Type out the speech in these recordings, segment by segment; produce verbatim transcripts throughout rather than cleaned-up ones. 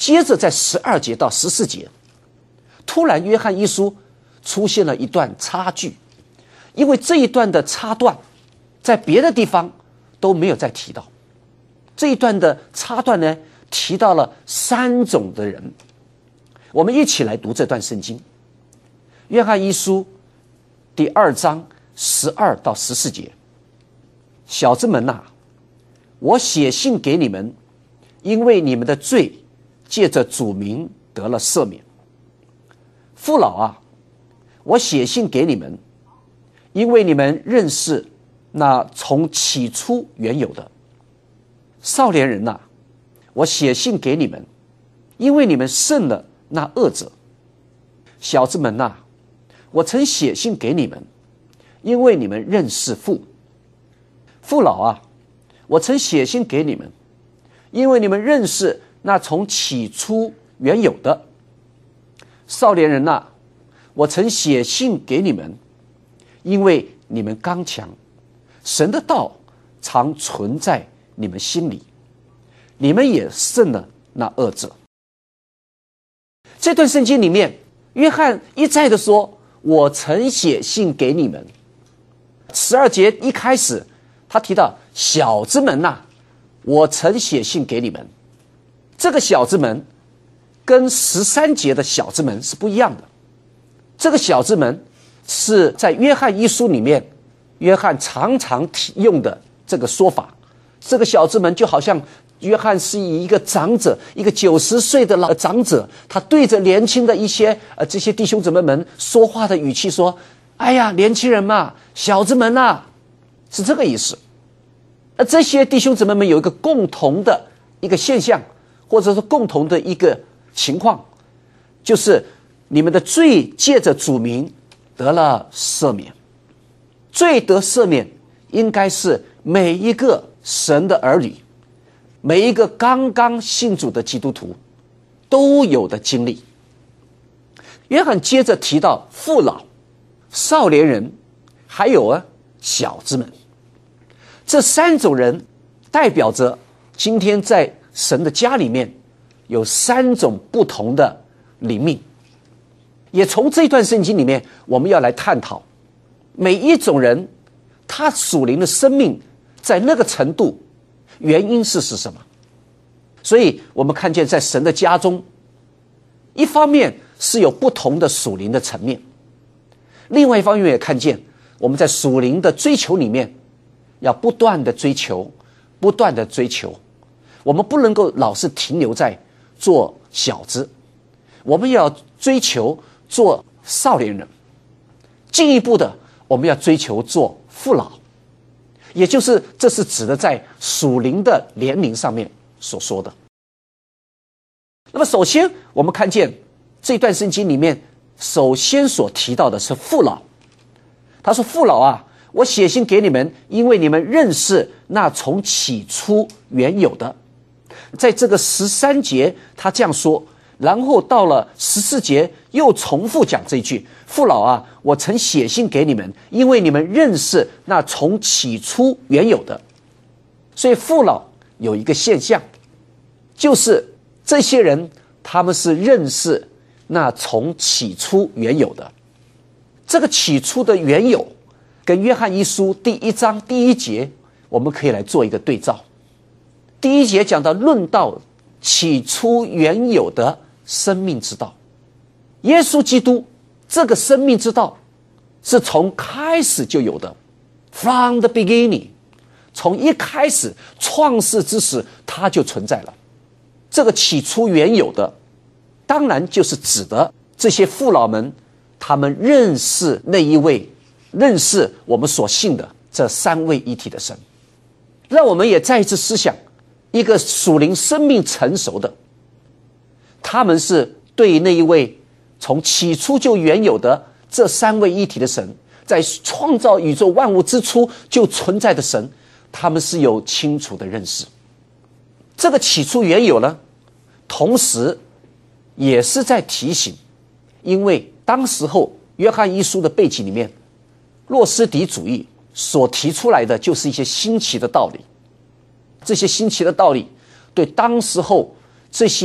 接着在十二节到十四节，突然约翰一书出现了一段插句，因为这一段的插段在别的地方都没有再提到。这一段的插段呢，提到了三种的人。我们一起来读这段圣经，约翰一书第二章十二到十四节。小子们啊，我写信给你们，因为你们的罪借着主名得了赦免。父老啊，我写信给你们，因为你们认识那从起初原有的。少年人啊，我写信给你们，因为你们胜了那恶者。小子们啊，我曾写信给你们，因为你们认识父。父老啊，我曾写信给你们，因为你们认识那从起初原有的。少年人啊，我曾写信给你们，因为你们刚强，神的道常存在你们心里，你们也胜了那恶者。这段圣经里面，约翰一再的说，我曾写信给你们。十二节一开始他提到小子们啊，我曾写信给你们。这个小子们跟十三节的小子们是不一样的。这个小子们是在约翰一书里面约翰常常用的这个说法。这个小子们就好像约翰是以一个长者，一个九十岁的老长者，他对着年轻的一些呃这些弟兄姊妹们说话的语气说，哎呀，年轻人嘛，小子们啊，是这个意思。而这些弟兄姊妹们有一个共同的一个现象，或者说共同的一个情况，就是你们的罪借着主名得了赦免。罪得赦免应该是每一个神的儿女，每一个刚刚信主的基督徒都有的经历。约翰接着提到父老、少年人，还有啊小子们，这三种人代表着今天在神的家里面有三种不同的灵命。也从这段圣经里面，我们要来探讨每一种人他属灵的生命在那个程度原因是是什么。所以我们看见在神的家中，一方面是有不同的属灵的层面，另外一方面也看见我们在属灵的追求里面要不断的追求，不断的追求。我们不能够老是停留在做小子，我们要追求做少年人，进一步的我们要追求做父老，也就是这是指的在属灵的年龄上面所说的。那么首先我们看见这段圣经里面首先所提到的是父老。他说，父老啊，我写信给你们，因为你们认识那从起初原有的。在这个十三节他这样说，然后到了十四节又重复讲这句，父老啊，我曾写信给你们，因为你们认识那从起初原有的。所以父老有一个现象，就是这些人他们是认识那从起初原有的。这个起初的原有跟约翰一书第一章第一节我们可以来做一个对照。第一节讲到论到起初原有的生命之道，耶稣基督这个生命之道是从开始就有的， from the beginning， 从一开始创世之时它就存在了。这个起初原有的当然就是指的这些父老们，他们认识那一位，认识我们所信的这三位一体的神。让我们也再一次思想，一个属灵生命成熟的，他们是对那一位从起初就原有的这三位一体的神，在创造宇宙万物之初就存在的神，他们是有清楚的认识。这个起初原有呢，同时也是在提醒，因为当时候约翰一书的背景里面，诺斯底主义所提出来的就是一些新奇的道理。这些新奇的道理对当时候这些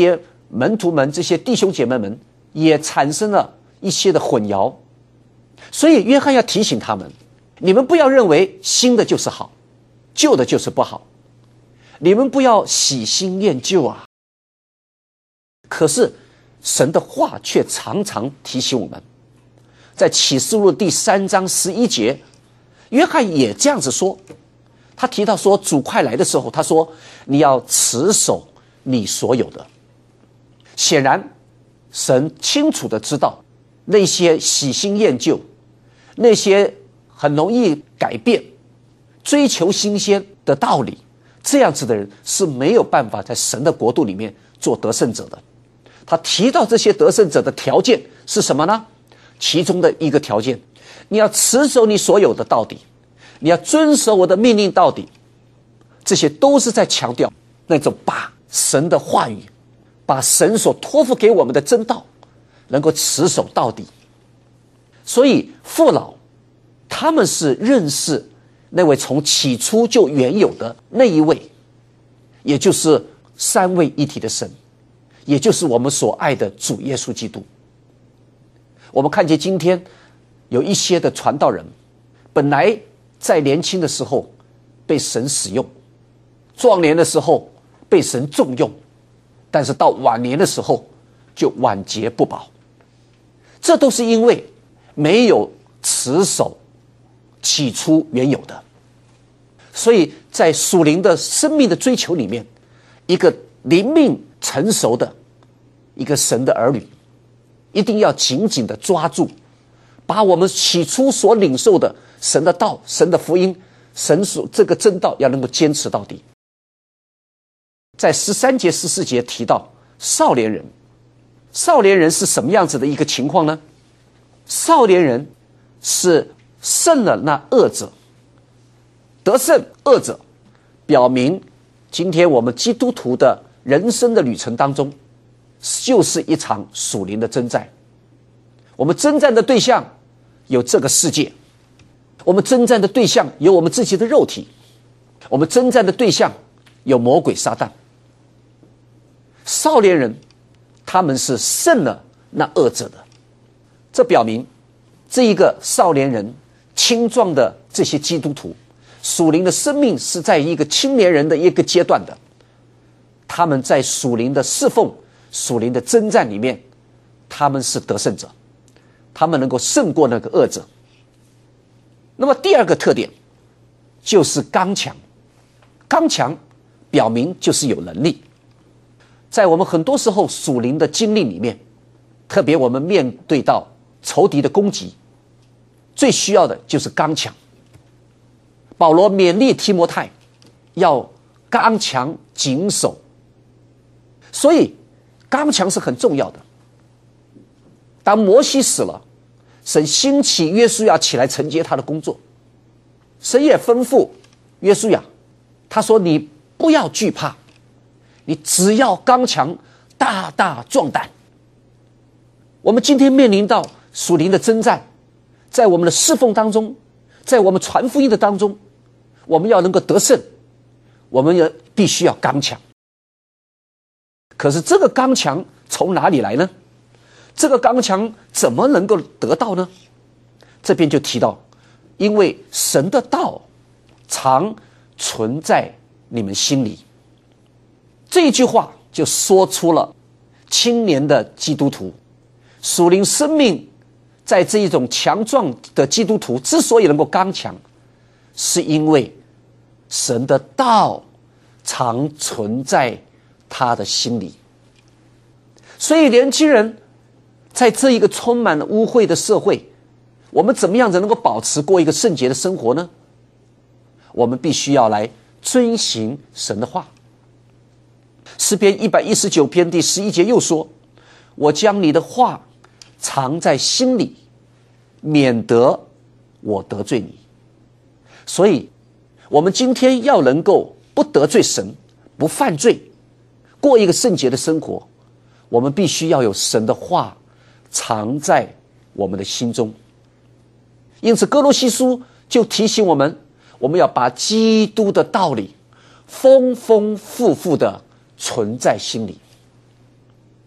门徒们这些弟兄姐妹们也产生了一些的混淆。所以约翰要提醒他们，你们不要认为新的就是好，旧的就是不好，你们不要喜新厌旧啊。可是神的话却常常提醒我们，在启示录第三章十一节，约翰也这样子说，他提到说主快来的时候，他说你要持守你所有的。显然神清楚的知道那些喜新厌旧，那些很容易改变追求新鲜的道理，这样子的人是没有办法在神的国度里面做得胜者的。他提到这些得胜者的条件是什么呢？其中的一个条件，你要持守你所有的到底，你要遵守我的命令到底。这些都是在强调那种把神的话语，把神所托付给我们的真道能够持守到底。所以父老他们是认识那位从起初就原有的那一位，也就是三位一体的神，也就是我们所爱的主耶稣基督。我们看见今天有一些的传道人，本来在年轻的时候被神使用，壮年的时候被神重用，但是到晚年的时候就晚节不保。这都是因为没有持守起初原有的。所以在属灵的生命的追求里面，一个灵命成熟的一个神的儿女，一定要紧紧的抓住，把我们起初所领受的神的道、神的福音、神所这个真道要能够坚持到底。在十三节十四节提到少年人，少年人是什么样子的一个情况呢？少年人是胜了那恶者，得胜恶者，表明今天我们基督徒的人生的旅程当中，就是一场属灵的征战。我们征战的对象有这个世界，我们征战的对象有我们自己的肉体，我们征战的对象有魔鬼撒旦。少年人他们是胜了那恶者的，这表明这一个少年人青壮的这些基督徒属灵的生命是在一个青年人的一个阶段的，他们在属灵的侍奉、属灵的征战里面，他们是得胜者，他们能够胜过那个恶者。那么第二个特点就是刚强，刚强表明就是有能力。在我们很多时候属灵的经历里面，特别我们面对到仇敌的攻击，最需要的就是刚强。保罗勉励提摩太要刚强谨守，所以刚强是很重要的。当摩西死了，神兴起约书亚起来承接他的工作，神也吩咐约书亚，他说你不要惧怕，你只要刚强，大大壮胆。我们今天面临到属灵的征战，在我们的侍奉当中，在我们传福音的当中，我们要能够得胜，我们也必须要刚强。可是这个刚强从哪里来呢？这个刚强怎么能够得到呢？这边就提到，因为神的道常存在你们心里。这一句话就说出了青年的基督徒属灵生命，在这一种强壮的基督徒之所以能够刚强，是因为神的道常存在他的心里。所以年轻人在这一个充满了污秽的社会，我们怎么样子能够保持过一个圣洁的生活呢？我们必须要来遵行神的话。诗篇一百一十九篇第十一节又说，我将你的话藏在心里，免得我得罪你。所以我们今天要能够不得罪神，不犯罪，过一个圣洁的生活，我们必须要有神的话藏在我们的心中。因此哥罗西书就提醒我们，我们要把基督的道理丰丰富富的存在心里。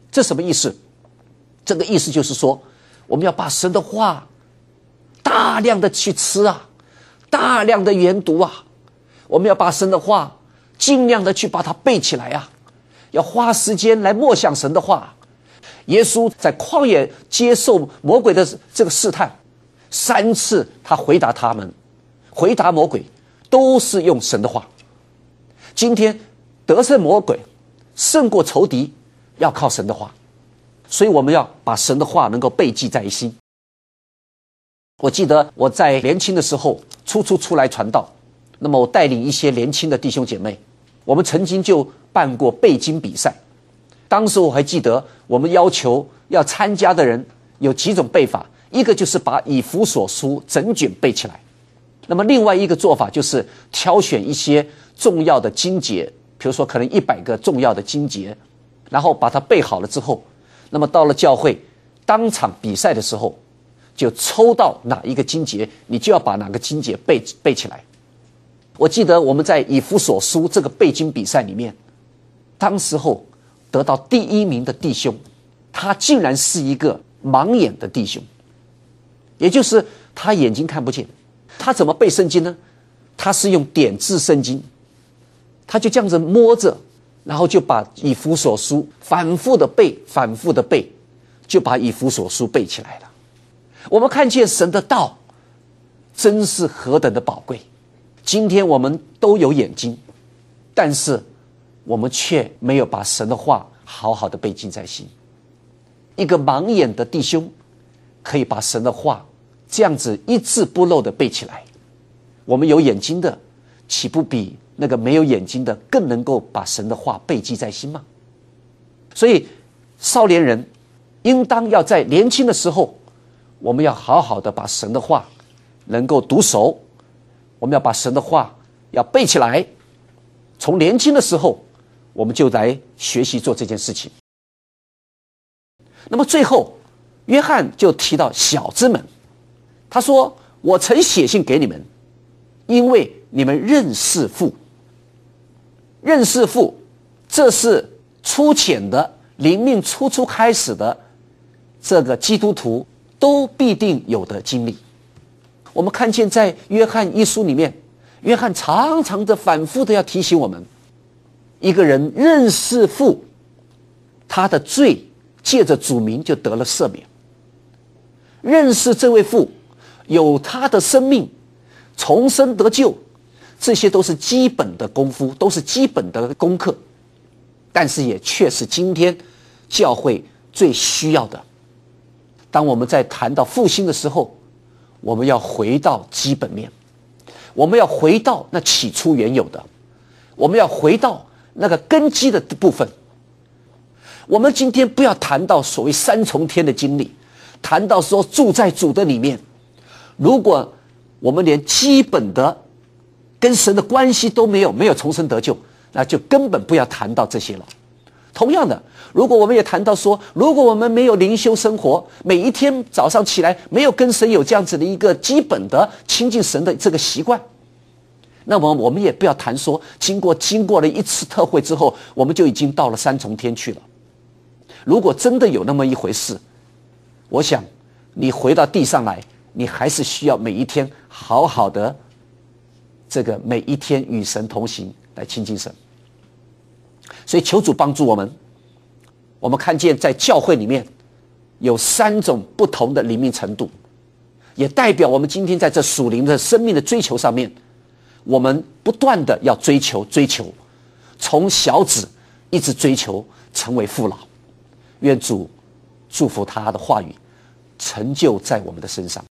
这什么意思？这个意思就是说，我们要把神的话大量的去吃啊，大量的研读啊，我们要把神的话尽量的去把它背起来啊，要花时间来默想神的话。耶稣在旷野接受魔鬼的这个试探，三次他回答他们，回答魔鬼都是用神的话。今天得胜魔鬼，胜过仇敌，要靠神的话。所以我们要把神的话能够背记在心。我记得我在年轻的时候初初出来传道，那么我带领一些年轻的弟兄姐妹，我们曾经就办过背经比赛。当时我还记得，我们要求要参加的人有几种背法，一个就是把以弗所书整卷背起来，那么另外一个做法就是挑选一些重要的经节，比如说可能一百个重要的经节，然后把它背好了之后，那么到了教会当场比赛的时候，就抽到哪一个经节，你就要把哪个经节背背起来。我记得我们在以弗所书这个背经比赛里面，当时候得到第一名的弟兄，他竟然是一个盲眼的弟兄，也就是他眼睛看不见。他怎么背圣经呢？他是用点字圣经，他就这样子摸着，然后就把以弗所书反复的背，反复的背，就把以弗所书背起来了。我们看见神的道真是何等的宝贵。今天我们都有眼睛，但是我们却没有把神的话好好的背进在心。一个盲眼的弟兄可以把神的话这样子一字不漏的背起来，我们有眼睛的岂不比那个没有眼睛的更能够把神的话背记在心吗？所以少年人应当要在年轻的时候，我们要好好的把神的话能够读熟，我们要把神的话要背起来。从年轻的时候我们就来学习做这件事情。那么最后约翰就提到小子们，他说，我曾写信给你们，因为你们认识父。认识父，这是粗浅的灵命初初开始的这个基督徒都必定有的经历。我们看见在约翰一书里面，约翰常常的反复的要提醒我们，一个人认识父，他的罪借着主名就得了赦免。认识这位父，有他的生命，重生得救，这些都是基本的功夫，都是基本的功课，但是也确是今天教会最需要的。当我们在谈到复兴的时候，我们要回到基本面，我们要回到那起初原有的，我们要回到那个根基的部分。我们今天不要谈到所谓三重天的经历，谈到说住在主的里面，如果我们连基本的跟神的关系都没有，没有重生得救，那就根本不要谈到这些了。同样的，如果我们也谈到说，如果我们没有灵修生活，每一天早上起来没有跟神有这样子的一个基本的亲近神的这个习惯，那么我们也不要谈说经过经过了一次特会之后，我们就已经到了三重天去了。如果真的有那么一回事，我想你回到地上来，你还是需要每一天好好的这个每一天与神同行，来亲近神。所以求主帮助我们。我们看见在教会里面有三种不同的灵命程度，也代表我们今天在这属灵的生命的追求上面，我们不断的要追求追求，从小子一直追求成为父老。愿主祝福他的话语成就在我们的身上。